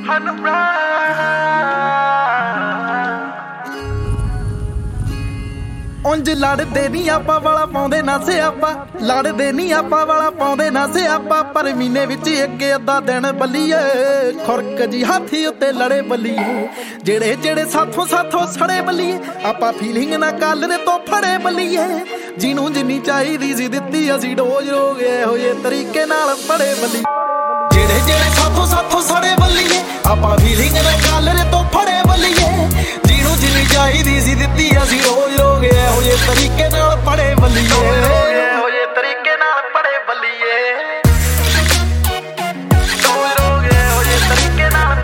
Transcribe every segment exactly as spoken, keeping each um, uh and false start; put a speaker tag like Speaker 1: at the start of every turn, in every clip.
Speaker 1: ਉਂਝ ਲੜਦੇ ਨੀ ਆਪਾਂ ਵਾਲਾ ਪਾਉਂਦੇ ਨਾ ਸਿਆਪਾ ਲੜਦੇ ਨੀ ਆਪਾਂ ਵਾਲਾ ਪਾਉਂਦੇ ਨਾ ਸਿਆਪਾ ਪਰ ਮਹੀਨੇ ਵਿੱਚ ਇੱਕ ਅੱਧਾ ਦਿਨ ਬੱਲੀਏ ਖੁਰਕ ਜੀ ਹਾਥੀ ਉੱਤੇ ਲੜੇ ਬੱਲੀਏ ਜਿਹੜੇ ਜਿਹੜੇ ਸਾਥੋਂ ਸਾਥੋਂ ਸੜੇ ਬੱਲੀਏ ਆਪਾਂ ਫੀਲਿੰਗ ਨਾ ਕਾਲਰੇ ਤੋਂ ਫੜੇ ਬੱਲੀਏ ਜਿਹਨੂੰ ਜਿੰਨੀ ਚਾਹੀਦੀ ਸੀ ਦਿੱਤੀ ਅਸੀਂ ਡੋਜ਼ ਹੋ ਗਏ ਹੋਏ ਤਰੀਕੇ ਨਾਲ ਫੜੇ ਬੱਲੀ ਜਿਹੜੇ ਜਿਹੜੇ ਸਾਥੋਂ ਸਾਥੋਂ ਸੜੇ ਬੱਲੀਏ ਆਪਾਂ ਫੀਲਿੰਗ ਨਾ ਕਾਲਰੇ ਤੋਂ ਫੜੇ ਬੱਲੀਏ ਜਿਹਨੂੰ ਜਿੰਨੀ ਚਾਹੀਦੀ ਸੀ ਦਿੱਤੀ ਅਸੀਂ ਰੋਜ਼ ਰੋ ਗਏ ਹੋਏ ਤਰੀਕੇ ਨਾਲ ਪੜੇ ਬੱਲੀਏ ਹੋਏ ਤਰੀਕੇ ਨਾਲ ਪੜੇ ਬੱਲੀਏ ਰੋਜ਼ ਰੋ ਗਏ ਹੋਏ ਤਰੀਕੇ ਨਾਲ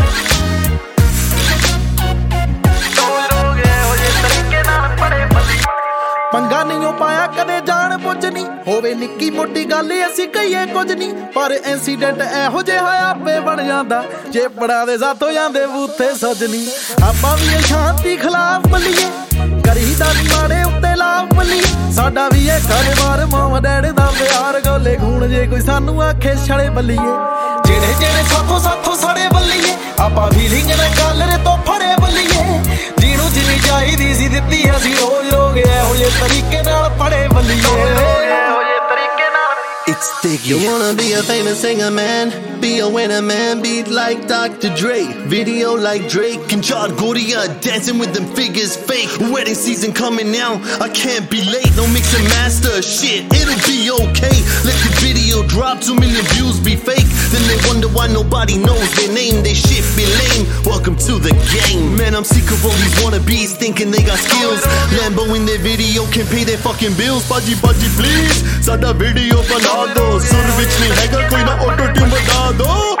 Speaker 1: ਰੋਜ਼ ਰੋ ਗਏ ਹੋਏ ਤਰੀਕੇ ਨਾਲ ਪੜੇ ਬੱਲੀਏ ਪੰਗਾ ਨਹੀਂ ਪਾਇਆ ਕਦੇ ਜਾਣ ਬੁੱਝ ਨਹੀਂ ਹੋਵੇ ਨਿੱਕੀ ਮੋਟੀ ਗੱਲ ਅਸੀਂ ਕਹੀਏ ਕੁਝ ਨਹੀਂ ਪਰ ਇੰਸੀਡੈਂਟ ਇਹੋ ਜਿਹਾ ਆਪੇ ਬਣ ਜਾਂਦਾ ਜੇ ਬੜਾ ਦੇ ਸਾਥੋਂ ਜਾਂਦੇ ਬੂਥੇ ਸਜਣੀ ਆਪਾਂ ਵੀ ਸ਼ਾਂਤੀ ਖਿਲਾਫ ਬੱਲੀਏ ਕਰੀਦਾ ਨੀ ਮਾੜੇ ਉੱਤੇ ਲਾਭ ਬੱਲੀਏ ਸਾਡਾ ਵੀ ਇਹ ਘਰ-ਬਾਰ ਮਾਂ ਡੈਡ ਦਾ ਪਿਆਰ ਗੋਲੇ ਖੂਨ ਜੇ ਕੋਈ ਸਾਨੂੰ ਆਖੇ ਛੜੇ ਬੱਲੀਏ ਜਿਹੜੇ ਜਿਹੜੇ ਸਾਥੋਂ ਸਾਥੋਂ ਸੜੇ ਬੱਲੀਏ ਆਪਾਂ ਫੀਲਿੰਗ ਨਾ ਕਾਲਰੇ ਤੋਂ ਫੜੇ ਬੱਲੀਏ ਜਿਹਨੂੰ ਜਿੰਨੀ ਚਾਹੀਦੀ ਸੀ ਦਿੱਤੀ ਅਸੀਂ ਰੋਜ਼ ਰੋ ਗਏ ਹੋਏ ਤਰੀਕੇ ਨਾਲ ਪੜੇ ਬੱਲੀਏ ਹੋਏ ਤਰੀਕੇ ਨਾਲ
Speaker 2: It's Diggy. You wanna be a famous singer, man? Be a winner, man. Beat like Doctor Dre. Video like Drake and John Godia. Dancing with them figures fake. Wedding season coming now. I can't be late. No mix and master. Shit, it'll be okay. Let the video drop. Two million views be fake. Then they wonder why nobody knows their name. They shit be lame. Welcome to the game. Man, I'm sick of all these wannabes thinking they got skills. Lambo in their video can pay their fucking bills. Baji, baji, please. Sada video bana ਦੋ ਸੁਰ ਵਿੱਚ ਨਹੀਂ ਹੈਗਾ ਕੋਈ ਨਾ auto tune ਵਧਾ ਦੋ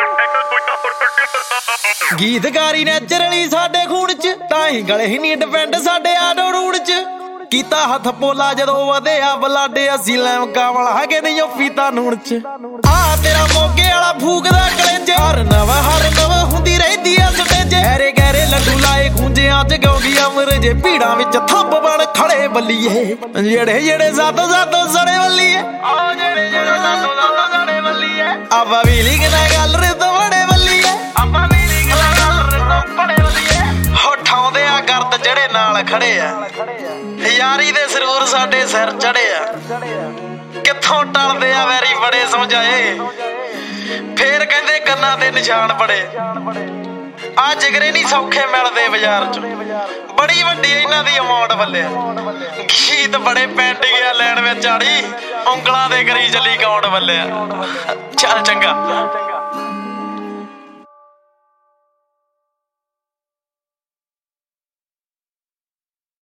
Speaker 1: ਗੀਤਕਾਰੀ naturally ਸਾਡੇ ਖੂਨ ਚ ਤਾਂ ਹੀ ਗਲੇ ਹੀ ਨਹੀਂ ਡਿਪੈਂਡ ਸਾਡੇ ਆਡੋ ਰੂੜ ਚ ਕੀਤਾ ਹੱਥ ਪੋਲਾ ਜਦੋਂ ਵਧਿਆ ਬਲਾਡੇ ਅਸੀਂ ਲੈਮਕਾ ਵਾਲਾ ਹੈਗੇ ਨਹੀਂ ਉਹ ਫੀਤਾ ਨੂਣ ਚ ਆ ਤੇਰਾ ਮੋਗੇ ਵਾਲਾ ਫੂਕਦਾ ਕਲੇਜੇ ਹਰ ਨਵਾਂ ਹਰ ਨਵਾਂ ਹੁੰਦੀ ਰਹਿੰਦੀ ਐ ਸਟੇਜੇ ਗਹਿਰੇ ਗਹਿਰੇ ਲੱਡੂ ਲਾਏ ਖੂੰਜਿਆਂ ਚ ਗੋਗੀ ਅਮਰ ਜੇ ਭੀੜਾਂ ਵਿੱਚ ਥੰਬ ਬਣ ਖੜੇ ਬੱਲੀਏ ਜਿਹੜੇ ਜਿਹੜੇ ਸਾਤੋਂ ਸਾਤੋਂ ਸੜੇ ਬੱਲੀਏ ਆ ਜਿਹੜੇ ਜਿਹੜੇ ਸਾਤੋਂ ਸਾਤੋਂ ਸੜੇ ਬੱਲੀਏ ਆਪਾਂ ਵੀ ਲਿਖਣਾ ਗੱਲ ਰੇ ਤੋਂ ਬੜੇ ਬੱਲੀਏ ਆਪਾਂ ਵੀ ਲਿਖਣਾ ਗੱਲ ਰੇ ਤੋਂ ਬੜੇ ਬੱਲੀਏ ਹੋਠਾਉਂਦੇ ਆ ਗਰਦ ਜਿਹੜੇ ਨਾਲ ਖੜੇ ਆ ਯਾਰੀ ਦੇ ਸਰੂਰ ਸਾਡੇ ਸਿਰ ਚੜੇ ਆ ਕਿੱਥੋਂ ਟਲਦੇ ਆ ਵੈਰੀ ਬੜੇ ਸਮਝਾਏ ਫੇਰ ਕਹਿੰਦੇ ਕੰਨਾਂ ਦੇ ਨਿਸ਼ਾਨ ਬੜੇ ਆ ਜਿਗਰੇ ਨਹੀਂ ਸੌਖੇ ਮਿਲਦੇ ਬਾਜ਼ਾਰ ਚ ਬੜੀ ਵੱਡੀ ਇਹਨਾਂ ਦੀ ਅਮਾਉਂਟ ਬੱਲਿਆ ਗੀਤ ਬੜੇ ਪੈਂਡਿੰਗ ਆ ਲੈਣ ਵਿੱਚ ਆੜੀ ਉਂਗਲਾਂ ਦੇ ਕਰੀ ਚੱਲੀ ਕਾਉਂਟ ਬੱਲਿਆ ਚੱਲ ਚੰਗਾ।